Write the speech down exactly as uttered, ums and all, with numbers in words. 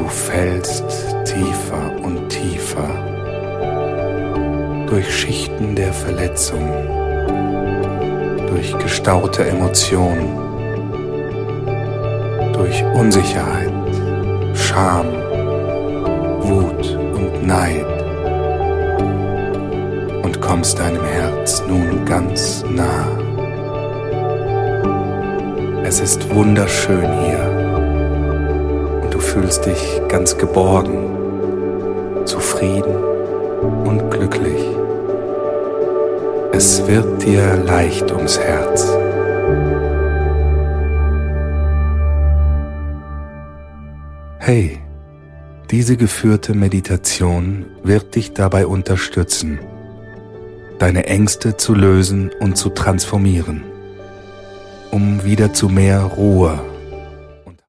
fällst tiefer und tiefer durch Schichten der Verletzung, durch gestaute Emotionen, durch Unsicherheit, Scham, Wut und Neid und kommst deinem Herz nun ganz nah. Es ist wunderschön hier und du fühlst dich ganz geborgen, zufrieden und glücklich. Es wird dir leicht ums Herz. Hey, diese geführte Meditation wird dich dabei unterstützen, deine Ängste zu lösen und zu transformieren, um wieder zu mehr Ruhe